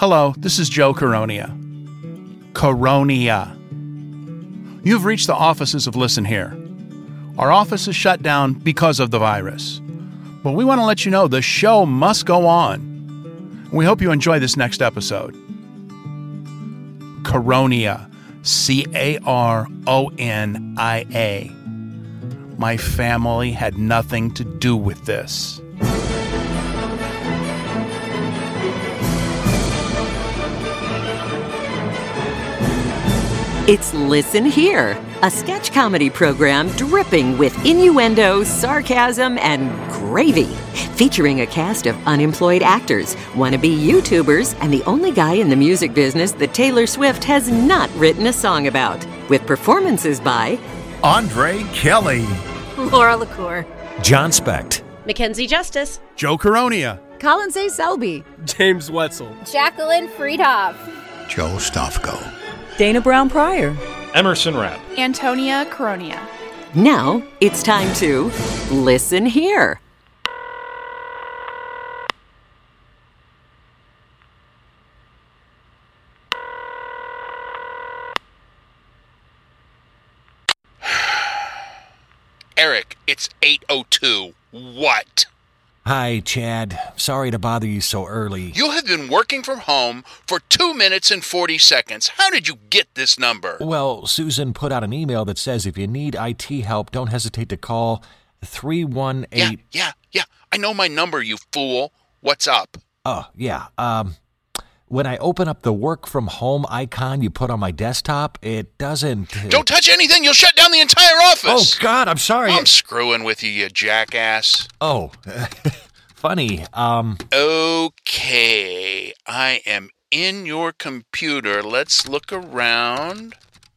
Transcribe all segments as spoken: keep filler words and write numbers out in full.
Hello, this is Joe Coronia. Coronia. You've reached the offices of Listen Here. Our office is shut down because of the virus. But we want to let you know the show must go on. We hope you enjoy this next episode. Coronia. C A R O N I A. My family had nothing to do with this. It's Listen Here, a sketch comedy program dripping with innuendo, sarcasm, and gravy, featuring a cast of unemployed actors, wannabe YouTubers, and the only guy in the music business that Taylor Swift has not written a song about, with performances by Andre Kelly, Laura LaCour, John Specht, Mackenzie Justice, Joe Coronia, Collins A. Selby, James Wetzel, Jacqueline Friedhoff, Joe Stofko, Dana Brown Pryor, Emerson Rapp, Antonia Coronia. Now it's time to Listen Here. Eric, it's eight oh two. What? Hi, Chad. Sorry to bother you so early. You have been working from home for two minutes and forty seconds. How did you get this number? Well, Susan put out an email that says if you need I T help, don't hesitate to call three one eight... Yeah, yeah, yeah. I know my number, you fool. What's up? Oh, yeah. Um, when I open up the work from home icon you put on my desktop, it doesn't... Don't touch anything. You'll shut down the entire office. Oh, God, I'm sorry. I'm screwing with you, you jackass. Oh, funny. Um. Okay, I am in your computer. Let's look around.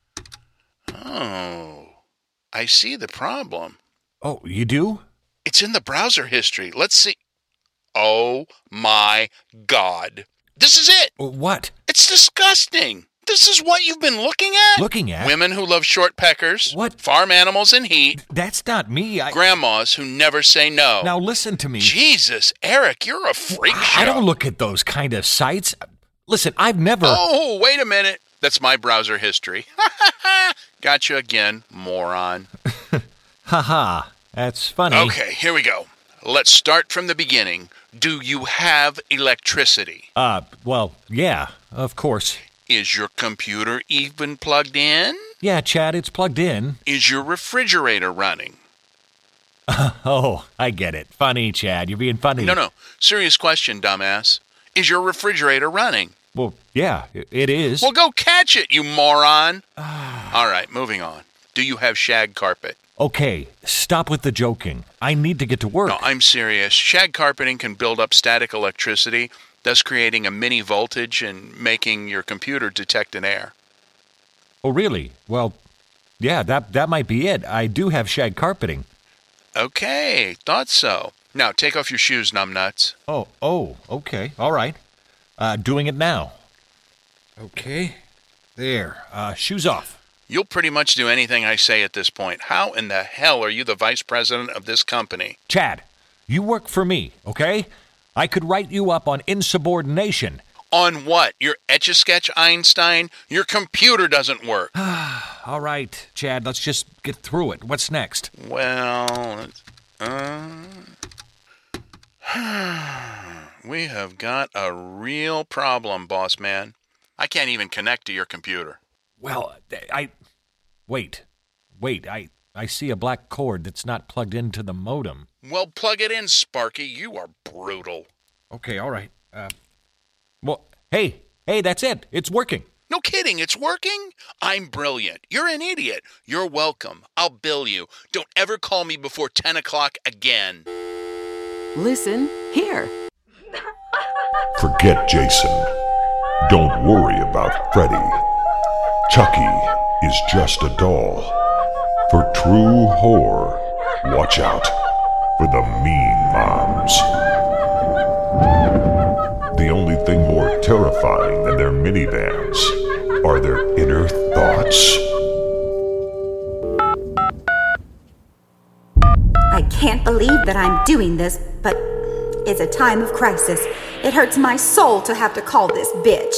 Oh, I see the problem. Oh, you do? It's in the browser history. Let's see. Oh, my God. This is it. What? It's disgusting. This is what you've been looking at? Looking at? Women who love short peckers. What? Farm animals in heat. That's not me. I... Grandmas who never say no. Now listen to me. Jesus, Eric, you're a freak show. I don't look at those kind of sites. Listen, I've never... Oh, wait a minute. That's my browser history. Gotcha again, moron. Haha, that's funny. Okay, here we go. Let's start from the beginning. Do you have electricity? Uh, well, yeah, of course. Is your computer even plugged in? Yeah, Chad, it's plugged in. Is your refrigerator running? Oh, I get it. Funny, Chad. You're being funny. No, no. Serious question, dumbass. Is your refrigerator running? Well, yeah, it is. Well, go catch it, you moron. All right, moving on. Do you have shag carpet? Okay, stop with the joking. I need to get to work. No, I'm serious. Shag carpeting can build up static electricity, thus creating a mini voltage and making your computer detect an error. Oh, really? Well, yeah, that that might be it. I do have shag carpeting. Okay, thought so. Now, take off your shoes, numbnuts. Oh, oh, okay, all right. Uh, doing it now. Okay, there. Uh, shoes off. You'll pretty much do anything I say at this point. How in the hell are you the vice president of this company? Chad, you work for me, okay? I could write you up on insubordination. On what? Your Etch-a-Sketch, Einstein? Your computer doesn't work. All right, Chad, let's just get through it. What's next? Well, uh, we have got a real problem, boss man. I can't even connect to your computer. Well, I... Wait. Wait, I, I see a black cord that's not plugged into the modem. Well, plug it in, Sparky. You are brutal. Okay, all right. Uh, well, hey, hey, that's it. It's working. No kidding, it's working? I'm brilliant. You're an idiot. You're welcome. I'll bill you. Don't ever call me before ten o'clock again. Listen Here. Forget Jason. Don't worry about Freddy. Chucky is just a doll. For true horror, watch out for the mean moms. The only thing more terrifying than their minivans are their inner thoughts. I can't believe that I'm doing this, but It's a time of crisis. It hurts my soul to have to call this bitch.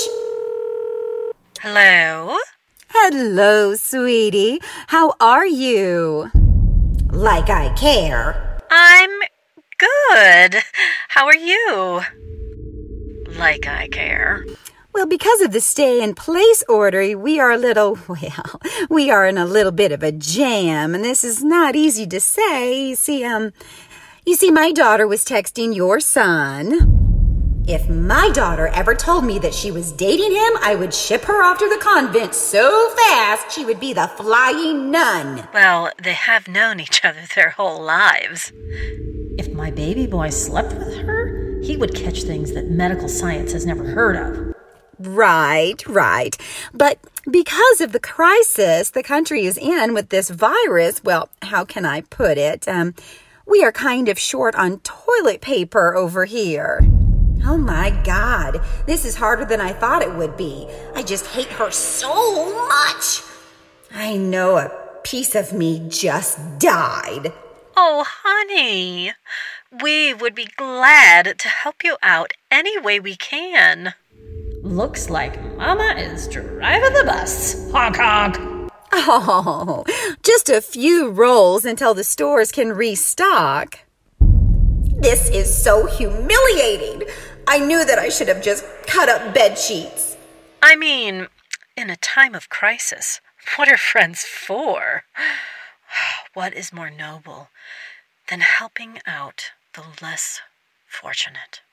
Hello? Hello, sweetie. How are you? Like I care. I'm good. How are you? Like I care. Well, because of the stay-in-place order, we are a little, well, we are in a little bit of a jam, and this is not easy to say. You see, um, you see, my daughter was texting your son. If my daughter ever told me that she was dating him, I would ship her off to the convent so fast she would be the flying nun. Well, they have known each other their whole lives. If my baby boy slept with her, he would catch things that medical science has never heard of. Right, right. But because of the crisis the country is in with this virus, well, how can I put it? Um, we are kind of short on toilet paper over here. Oh my God, this is harder than I thought it would be. I just hate her so much. I know a piece of me just died. Oh, honey, we would be glad to help you out any way we can. Looks like Mama is driving the bus. Honk, honk. Oh, just a few rolls until the stores can restock. This is so humiliating. I knew that I should have just cut up bed sheets. I mean, in a time of crisis, what are friends for? What is more noble than helping out the less fortunate?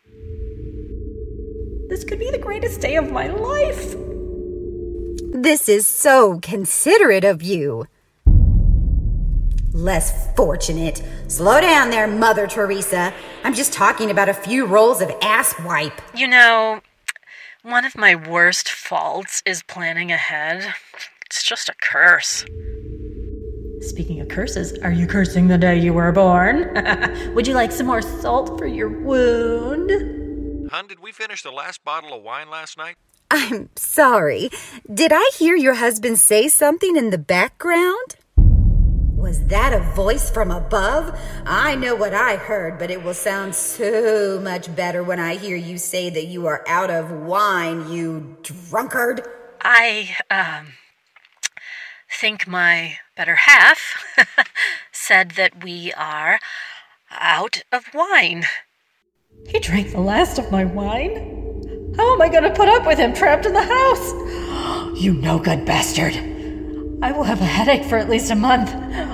This could be the greatest day of my life. This is so considerate of you. Less fortunate. Slow down there, Mother Teresa. I'm just talking about a few rolls of ass wipe. You know, one of my worst faults is planning ahead. It's just a curse. Speaking of curses, are you cursing the day you were born? Would you like some more salt for your wound? Hun, did we finish the last bottle of wine last night? I'm sorry. Did I hear your husband say something in the background? Was that a voice from above? I know what I heard, but it will sound so much better when I hear you say that you are out of wine, you drunkard. I, um, think my better half said that we are out of wine. He drank the last of my wine? How am I going to put up with him trapped in the house? You no good bastard. I will have a headache for at least a month.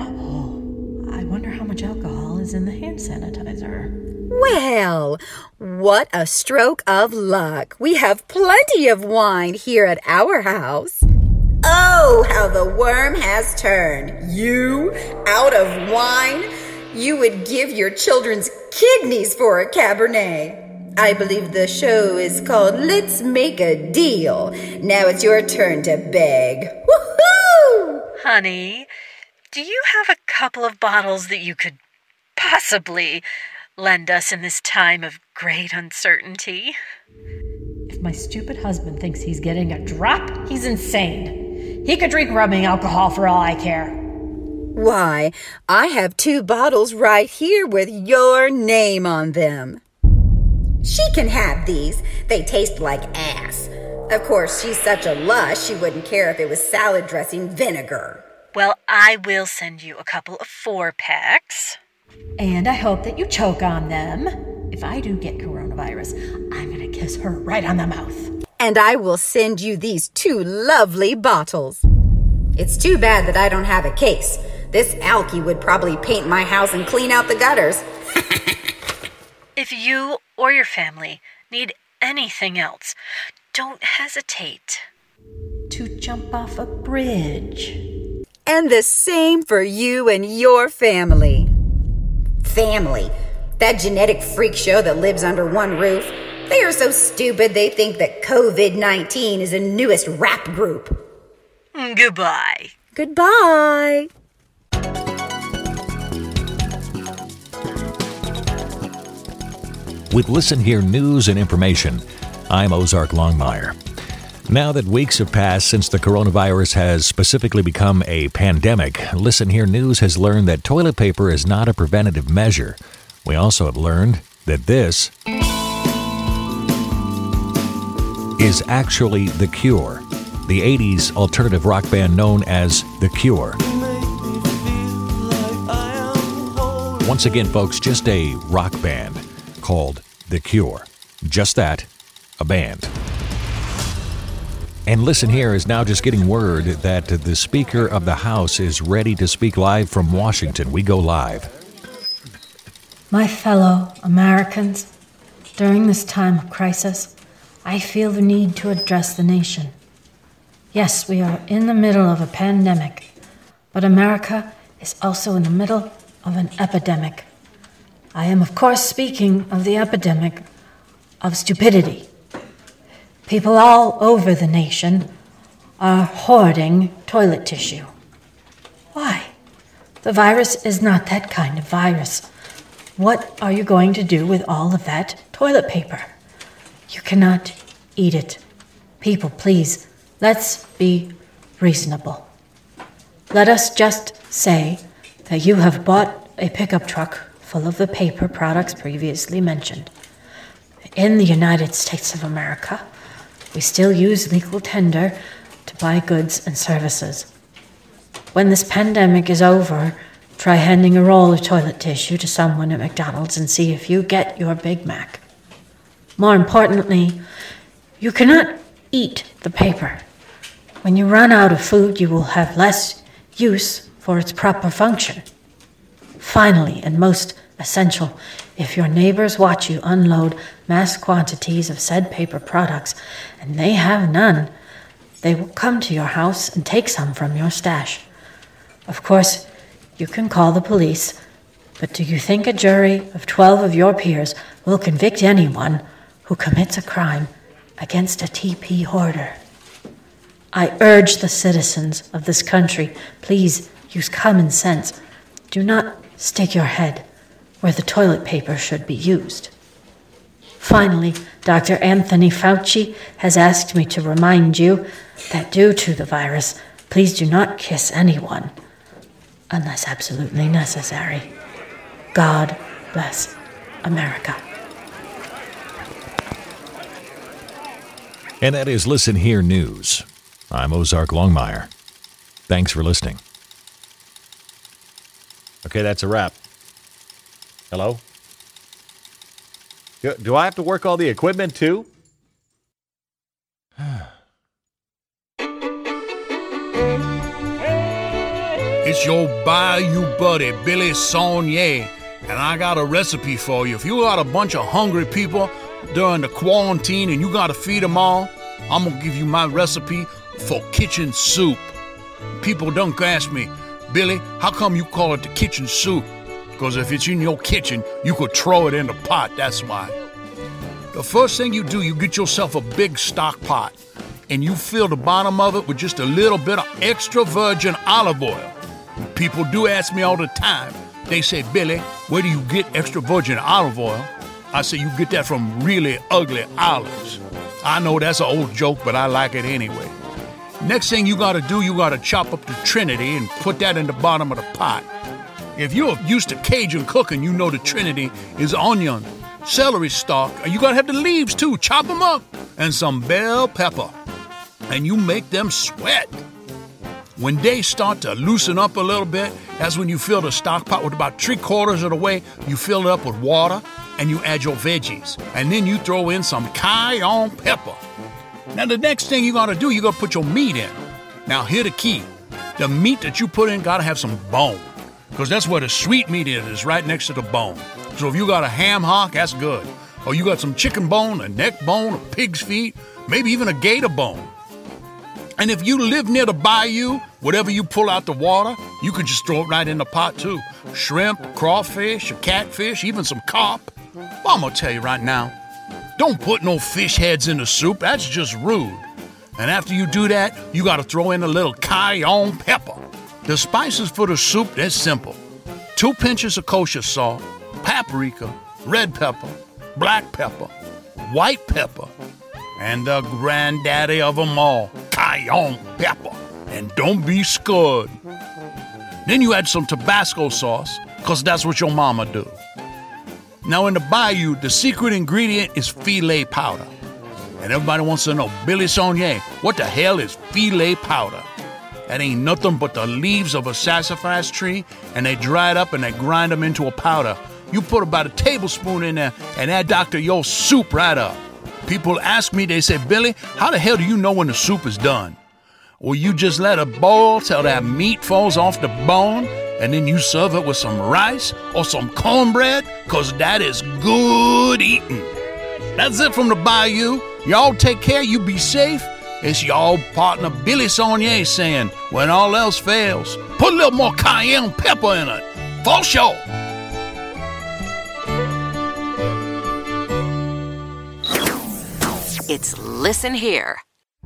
Oh, I wonder how much alcohol is in the hand sanitizer. Well, what a stroke of luck. We have plenty of wine here at our house. Oh, how the worm has turned. You, out of wine? You would give your children's kidneys for a Cabernet. I believe the show is called Let's Make a Deal. Now it's your turn to beg. Woohoo! Honey, do you have a couple of bottles that you could possibly lend us in this time of great uncertainty? If my stupid husband thinks he's getting a drop, he's insane. He could drink rubbing alcohol for all I care. Why, I have two bottles right here with your name on them. She can have these. They taste like ass. Of course, she's such a lush, she wouldn't care if it was salad dressing vinegar. Well, I will send you a couple of four-packs. And I hope that you choke on them. If I do get coronavirus, I'm going to kiss her right on the mouth. And I will send you these two lovely bottles. It's too bad that I don't have a case. This alky would probably paint my house and clean out the gutters. If you or your family need anything else, don't hesitate to jump off a bridge. And the same for you and your family. Family. That genetic freak show that lives under one roof. They are so stupid they think that covid nineteen is the newest rap group. Goodbye. Goodbye. With Listen Here news and information, I'm Ozark Longmire. Now that weeks have passed since the coronavirus has specifically become a pandemic, Listen Here News has learned that toilet paper is not a preventative measure. We also have learned that this is actually The Cure, the eighties alternative rock band known as The Cure. Once again, folks, just a rock band called The Cure. Just that, a band. And Listen Here is now just getting word that the Speaker of the House is ready to speak live from Washington. We go live. My fellow Americans, during this time of crisis, I feel the need to address the nation. Yes, we are in the middle of a pandemic, but America is also in the middle of an epidemic. I am, of course, speaking of the epidemic of stupidity. People all over the nation are hoarding toilet tissue. Why? The virus is not that kind of virus. What are you going to do with all of that toilet paper? You cannot eat it. People, please, let's be reasonable. Let us just say that you have bought a pickup truck full of the paper products previously mentioned. In the United States of America, we still use legal tender to buy goods and services. When this pandemic is over, try handing a roll of toilet tissue to someone at McDonald's and see if you get your Big Mac. More importantly, you cannot eat the paper. When you run out of food, you will have less use for its proper function. Finally, and most essential, if your neighbors watch you unload mass quantities of said paper products and they have none, they will come to your house and take some from your stash. Of course, you can call the police, but do you think a jury of twelve of your peers will convict anyone who commits a crime against a T P hoarder? I urge the citizens of this country, please use common sense. Do not stick your head where the toilet paper should be used. Finally, Doctor Anthony Fauci has asked me to remind you that due to the virus, please do not kiss anyone unless absolutely necessary. God bless America. And that is Listen Here News. I'm Ozark Longmire. Thanks for listening. Okay, that's a wrap. Hello? Do, do I have to work all the equipment too? It's your Bayou buddy, Billy Saunier, and I got a recipe for you. If you got a bunch of hungry people during the quarantine and you got to feed them all, I'm going to give you my recipe for kitchen soup. People don't ask me, Billy, how come you call it the kitchen soup? Because if it's in your kitchen, you could throw it in the pot, that's why. The first thing you do, you get yourself a big stock pot, and you fill the bottom of it with just a little bit of extra virgin olive oil. People do ask me all the time. They say, Billy, where do you get extra virgin olive oil? I say, you get that from really ugly olives. I know that's an old joke, but I like it anyway. Next thing you gotta do, you gotta chop up the Trinity and put that in the bottom of the pot. If you're used to Cajun cooking, you know the Trinity is onion, celery stalk, and you gotta have the leaves too, chop them up, and some bell pepper. And you make them sweat. When they start to loosen up a little bit, that's when you fill the stock pot with about three quarters of the way. You fill it up with water, and you add your veggies. And then you throw in some cayenne pepper. Now, the next thing you gotta do, you gotta put your meat in. Now, here the key. The meat that you put in gotta have some bone, because that's where the sweet meat is, is right next to the bone. So if you got a ham hock, that's good. Or you got some chicken bone, a neck bone, a pig's feet, maybe even a gator bone. And if you live near the bayou, whatever you pull out the water, you could just throw it right in the pot too. Shrimp, crawfish, a catfish, even some carp. Well, I'm gonna tell you right now, don't put no fish heads in the soup, that's just rude. And after you do that, you gotta throw in a little cayenne pepper. The spices for the soup, they're simple. Two pinches of kosher salt, paprika, red pepper, black pepper, white pepper, and the granddaddy of them all, cayenne pepper. And don't be scared. Then you add some Tabasco sauce, because that's what your mama do. Now in the bayou, the secret ingredient is filet powder. And everybody wants to know, Billy Saunier, what the hell is filet powder? That ain't nothing but the leaves of a sassafras tree, and they dry it up and they grind them into a powder. You put about a tablespoon in there, and that doctor your soup right up. People ask me, they say, Billy, how the hell do you know when the soup is done? Well, you just let it boil till that meat falls off the bone, and then you serve it with some rice or some cornbread, because that is good eating. That's it from the bayou. Y'all take care, you be safe. It's y'all partner Billy Saunier saying, when all else fails, put a little more cayenne pepper in it. For sure. It's Listen Here.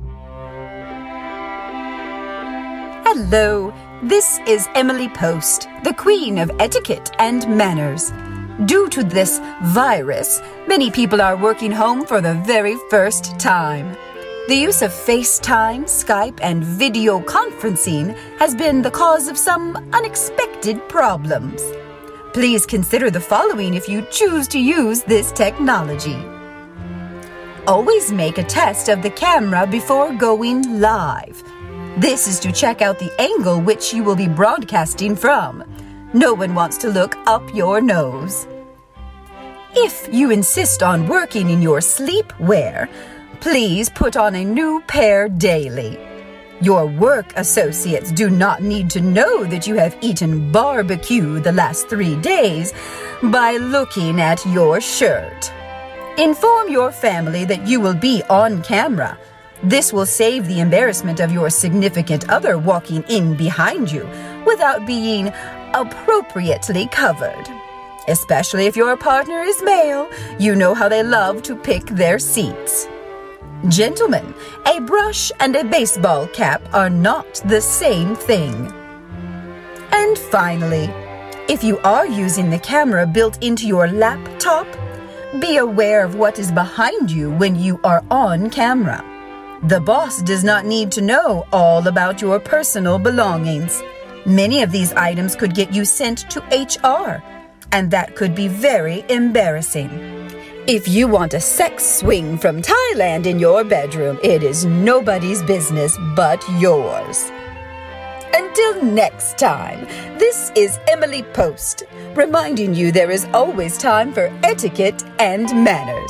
Hello, this is Emily Post, the queen of etiquette and manners. Due to this virus, many people are working home for the very first time. The use of FaceTime, Skype, and video conferencing has been the cause of some unexpected problems. Please consider the following if you choose to use this technology. Always make a test of the camera before going live. This is to check out the angle which you will be broadcasting from. No one wants to look up your nose. If you insist on working in your sleepwear, please put on a new pair daily. Your work associates do not need to know that you have eaten barbecue the last three days by looking at your shirt. Inform your family that you will be on camera. This will save the embarrassment of your significant other walking in behind you without being appropriately covered. Especially if your partner is male, you know how they love to pick their seats. Gentlemen, a brush and a baseball cap are not the same thing. And finally, if you are using the camera built into your laptop, be aware of what is behind you when you are on camera. The boss does not need to know all about your personal belongings. Many of these items could get you sent to H R, and that could be very embarrassing. If you want a sex swing from Thailand in your bedroom, it is nobody's business but yours. Until next time, this is Emily Post, reminding you there is always time for etiquette and manners.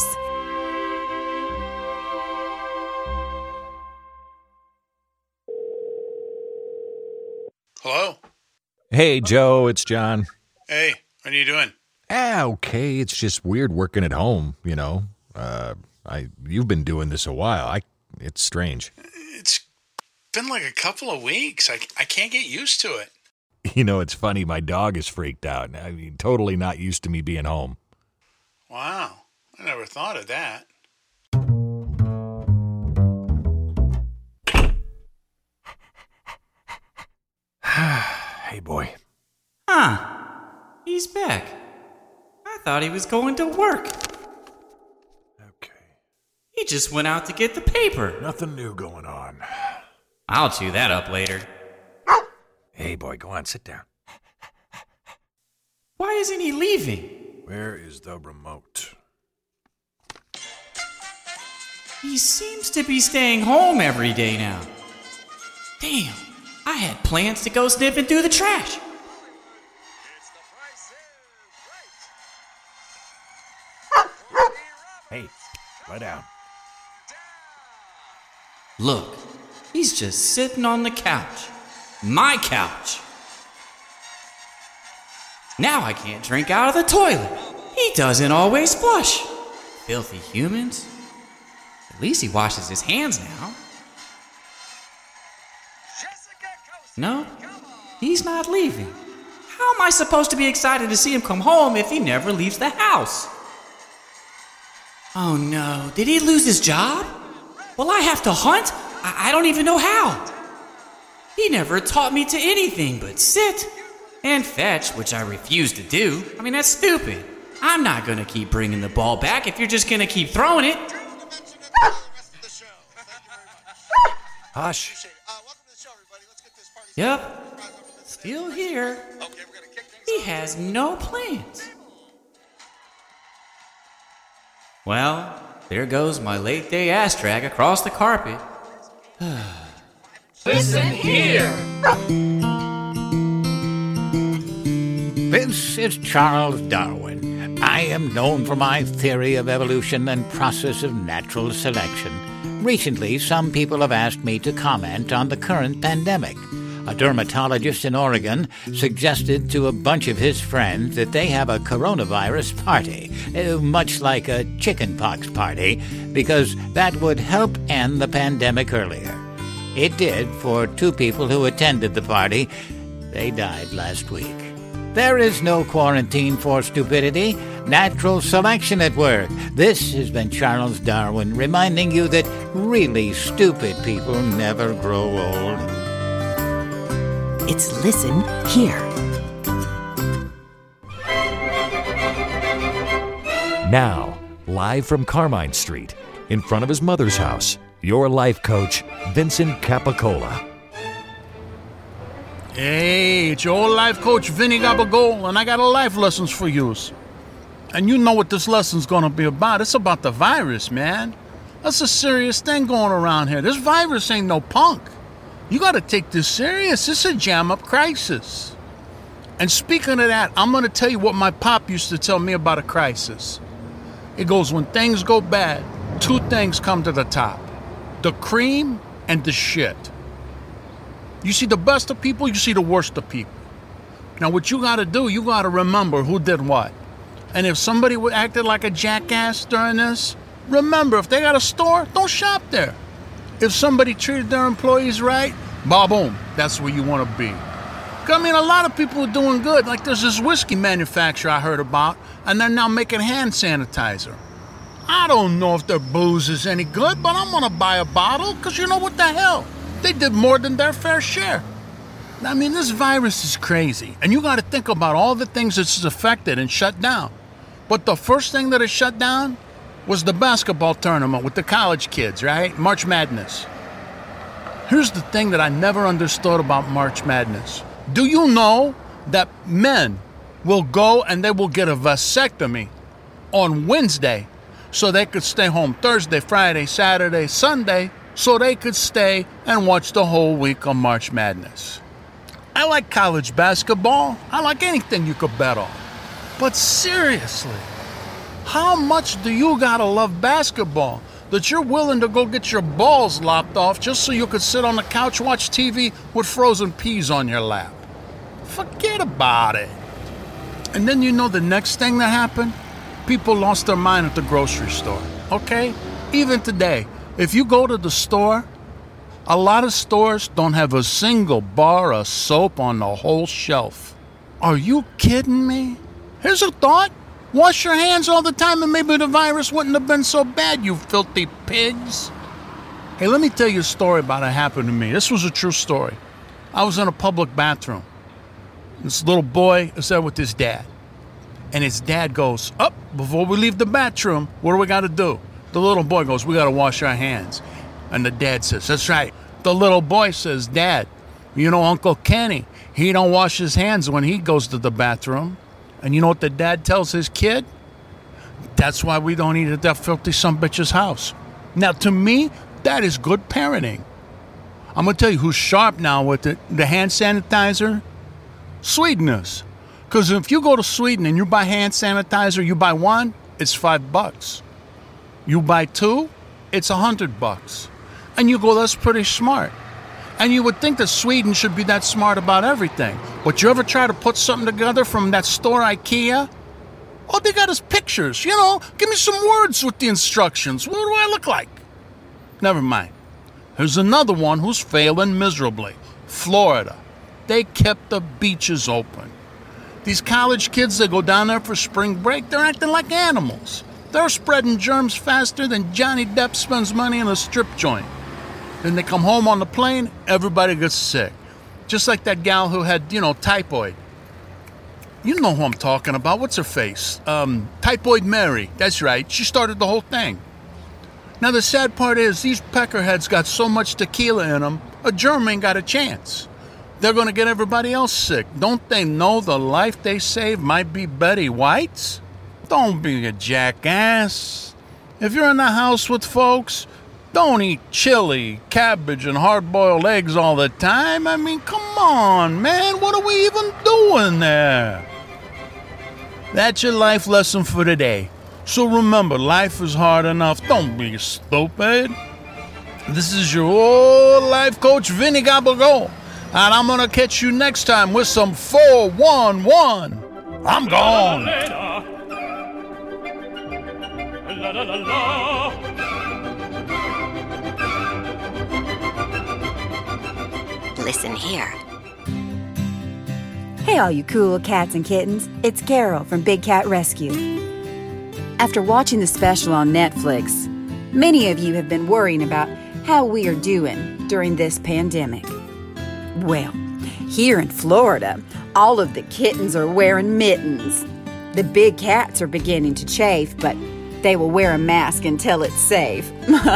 Hello? Hey, Joe, it's John. Hey, what are you doing? Ah, okay. It's just weird working at home, you know. Uh, I you've been doing this a while. I it's strange. It's been like a couple of weeks. I, I can't get used to it. You know, it's funny. My dog is freaked out. I mean, totally not used to me being home. Wow. I never thought of that. Hey, boy. Huh. He's back. I thought he was going to work. Okay. He just went out to get the paper. Nothing new going on. I'll chew that up later. Hey, boy, go on, sit down. Why isn't he leaving? Where is the remote? He seems to be staying home every day now. Damn, I had plans to go sniffing through the trash. Hey, lie down. Look, he's just sitting on the couch. My couch. Now I can't drink out of the toilet. He doesn't always flush. Filthy humans. At least he washes his hands now. No, he's not leaving. How am I supposed to be excited to see him come home if he never leaves the house? Oh no, did he lose his job? Will I have to hunt? I, I don't even know how. He never taught me to anything but sit and fetch, which I refuse to do. I mean, that's stupid. I'm not gonna keep bringing the ball back if you're just gonna keep throwing it. Hush. Yep, still here. He has no plans. Well, there goes my late day ass drag across the carpet. Listen here! This is Charles Darwin. I am known for my theory of evolution and process of natural selection. Recently, some people have asked me to comment on the current pandemic. A dermatologist in Oregon suggested to a bunch of his friends that they have a coronavirus party, uh, much like a chickenpox party, because that would help end the pandemic earlier. It did for two people who attended the party. They died last week. There is no quarantine for stupidity. Natural selection at work. This has been Charles Darwin reminding you that really stupid people never grow old. It's Listen Here. Now, live from Carmine Street, in front of his mother's house, your life coach, Vincent Capicola. Hey, it's your old life coach, Vinny Gabagol, and I got a life lessons for you. And you know what this lesson's gonna be about. It's about the virus, man. That's a serious thing going around here. This virus ain't no punk. You gotta take this serious. It's a jam-up crisis. And speaking of that, I'm gonna tell you what my pop used to tell me about a crisis. It goes, when things go bad, two things come to the top. The cream and the shit. You see the best of people, you see the worst of people. Now what you gotta do, you gotta remember who did what. And if somebody acted like a jackass during this, remember, if they got a store, don't shop there. If somebody treated their employees right, ba-boom, that's where you want to be. I mean, a lot of people are doing good. Like there's this whiskey manufacturer I heard about, and they're now making hand sanitizer. I don't know if their booze is any good, but I'm going to buy a bottle, because you know what the hell? They did more than their fair share. I mean, this virus is crazy, and you got to think about all the things it's affected and shut down. But the first thing that is shut down was the basketball tournament with the college kids, right? March Madness. Here's the thing that I never understood about March Madness. Do you know that men will go and they will get a vasectomy on Wednesday so they could stay home Thursday, Friday, Saturday, Sunday, so they could stay and watch the whole week of March Madness? I like college basketball. I like anything you could bet on. But seriously, how much do you gotta love basketball that you're willing to go get your balls lopped off just so you could sit on the couch, watch T V with frozen peas on your lap? Forget about it. And then you know the next thing that happened? People lost their mind at the grocery store, okay? Even today, if you go to the store, a lot of stores don't have a single bar of soap on the whole shelf. Are you kidding me? Here's a thought. Wash your hands all the time and maybe the virus wouldn't have been so bad, you filthy pigs. Hey, let me tell you a story about what happened to me. This was a true story. I was in a public bathroom. This little boy is there with his dad. And his dad goes, up, oh, before we leave the bathroom, what do we got to do? The little boy goes, we got to wash our hands. And the dad says, that's right. The little boy says, Dad, you know Uncle Kenny, he don't wash his hands when he goes to the bathroom. And you know what the dad tells his kid? That's why we don't eat at that filthy sumbitch's house. Now, to me, that is good parenting. I'm going to tell you who's sharp now with it, the hand sanitizer. Sweden is. Because if you go to Sweden and you buy hand sanitizer, you buy one, it's five bucks. You buy two, it's a hundred bucks. And you go, that's pretty smart. And you would think that Sweden should be that smart about everything. But you ever try to put something together from that store IKEA? All they got is pictures, you know. Give me some words with the instructions. What do I look like? Never mind. Here's another one who's failing miserably. Florida. They kept the beaches open. These college kids that go down there for spring break, they're acting like animals. They're spreading germs faster than Johnny Depp spends money in a strip joint. Then they come home on the plane, everybody gets sick. Just like that gal who had, you know, typhoid. You know who I'm talking about. What's her face? Um, Typhoid Mary. That's right. She started the whole thing. Now, the sad part is these peckerheads got so much tequila in them, a germ ain't got a chance. They're going to get everybody else sick. Don't they know the life they saved might be Betty White's? Don't be a jackass. If you're in the house with folks, don't eat chili, cabbage, and hard-boiled eggs all the time. I mean, come on, man. What are we even doing there? That's your life lesson for today. So remember, life is hard enough. Don't be stupid. This is your old life coach, Vinny Gabagol. And I'm going to catch you next time with some four one one. I'm gone. La, la, la, la. Listen here. Hey, all you cool cats and kittens. It's Carol from Big Cat Rescue. After watching the special on Netflix, many of you have been worrying about how we are doing during this pandemic. Well, here in Florida, all of the kittens are wearing mittens. The big cats are beginning to chafe, but they will wear a mask until it's safe.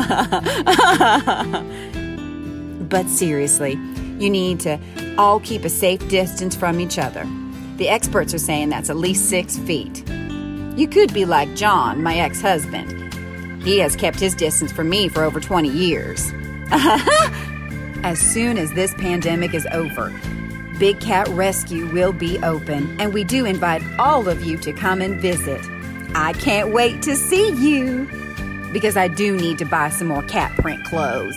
But seriously, you need to all keep a safe distance from each other. The experts are saying that's at least six feet. You could be like John, my ex-husband. He has kept his distance from me for over twenty years. As soon as this pandemic is over, Big Cat Rescue will be open, and we do invite all of you to come and visit. I can't wait to see you, because I do need to buy some more cat print clothes.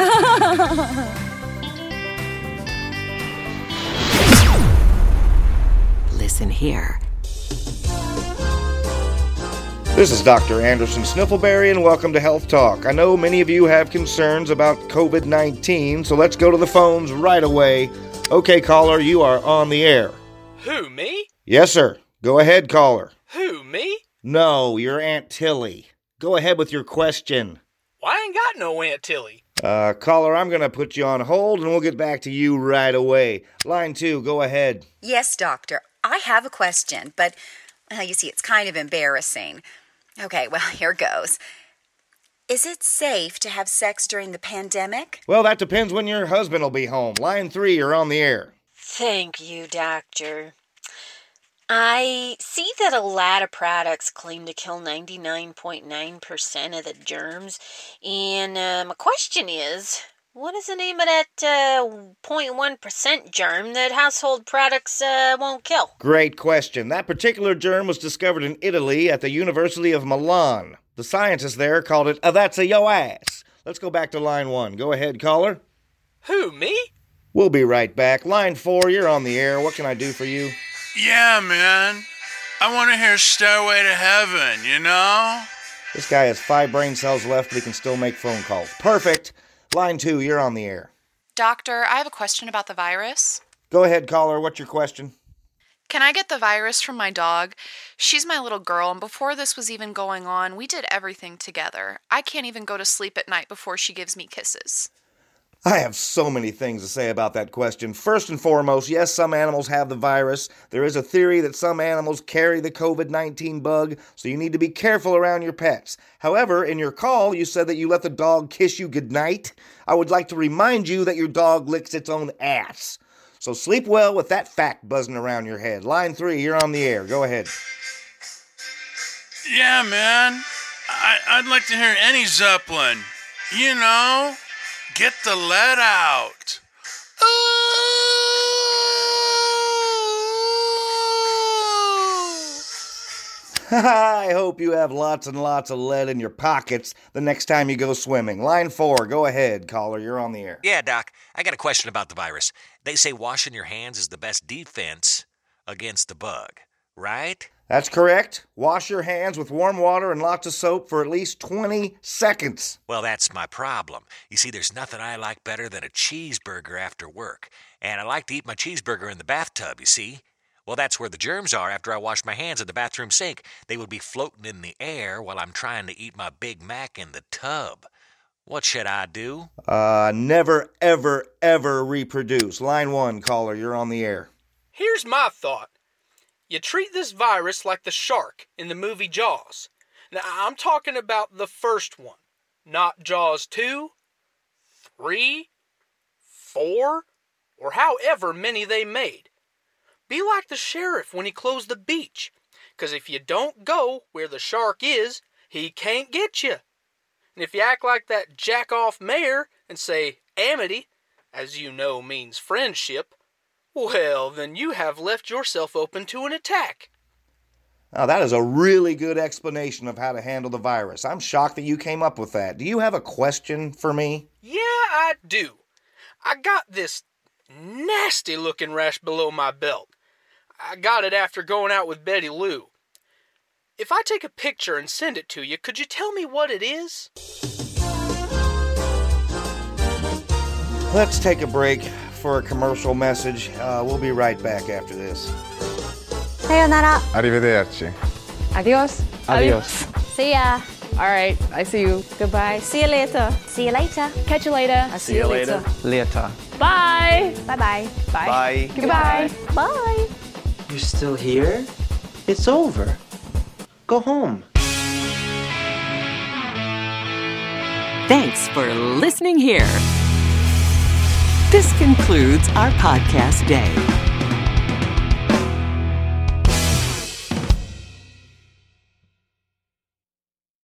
Listen here. This is Doctor Anderson Sniffleberry, and welcome to Health Talk. I know many of you have concerns about covid nineteen, so let's go to the phones right away. Okay, caller, you are on the air. Who, me? Yes, sir. Go ahead, caller. Who, me? No, your Aunt Tilly. Go ahead with your question. Well, I ain't got no Aunt Tilly. Uh, caller, I'm going to put you on hold, and we'll get back to you right away. Line two, go ahead. Yes, doctor. I have a question, but, well, you see, it's kind of embarrassing. Okay, well, here goes. Is it safe to have sex during the pandemic? Well, that depends when your husband will be home. Line three, you're on the air. Thank you, doctor. I see that a lot of products claim to kill ninety-nine point nine percent of the germs, and uh, my question is, what is the name of that uh, zero point one percent germ that household products uh, won't kill? Great question. That particular germ was discovered in Italy at the University of Milan. The scientists there called it, uh, that's a yo ass. Let's go back to line one. Go ahead, caller. Who, me? We'll be right back. Line four, you're on the air. What can I do for you? Yeah, man. I want to hear Stairway to Heaven, you know? This guy has five brain cells left, but he can still make phone calls. Perfect. Line two, you're on the air. Doctor, I have a question about the virus. Go ahead, caller. What's your question? Can I get the virus from my dog? She's my little girl, and before this was even going on, we did everything together. I can't even go to sleep at night before she gives me kisses. I have so many things to say about that question. First and foremost, yes, some animals have the virus. There is a theory that some animals carry the covid nineteen bug, so you need to be careful around your pets. However, in your call, you said that you let the dog kiss you goodnight. I would like to remind you that your dog licks its own ass. So sleep well with that fact buzzing around your head. Line three, you're on the air. Go ahead. Yeah, man. I- I'd like to hear any Zeppelin. You know? Get the lead out. I hope you have lots and lots of lead in your pockets the next time you go swimming. Line four, go ahead, caller. You're on the air. Yeah, Doc, I got a question about the virus. They say washing your hands is the best defense against the bug, right? That's correct. Wash your hands with warm water and lots of soap for at least twenty seconds. Well, that's my problem. You see, there's nothing I like better than a cheeseburger after work. And I like to eat my cheeseburger in the bathtub, you see. Well, that's where the germs are after I wash my hands in the bathroom sink. They would be floating in the air while I'm trying to eat my Big Mac in the tub. What should I do? Uh, never, ever, ever reproduce. Line one, caller. You're on the air. Here's my thought. You treat this virus like the shark in the movie Jaws. Now, I'm talking about the first one, not Jaws two, three, four, or however many they made. Be like the sheriff when he closed the beach, because if you don't go where the shark is, he can't get you. And if you act like that jack-off mayor and say amity, as you know means friendship, well, then you have left yourself open to an attack. Now, that is a really good explanation of how to handle the virus. I'm shocked that you came up with that. Do you have a question for me? Yeah, I do. I got this nasty-looking rash below my belt. I got it after going out with Betty Lou. If I take a picture and send it to you, could you tell me what it is? Let's take a break for a commercial message. Uh, we'll be right back after this. Sayonara. Arrivederci. Adios. Adios. See ya. All right, I see you. Goodbye. See you later. See you later. Catch you later. I'll see, see you later. Later. Bye. Bye-bye. Bye. Bye. Goodbye. Bye. You're still here? It's over. Go home. Thanks for listening here. This concludes our podcast day.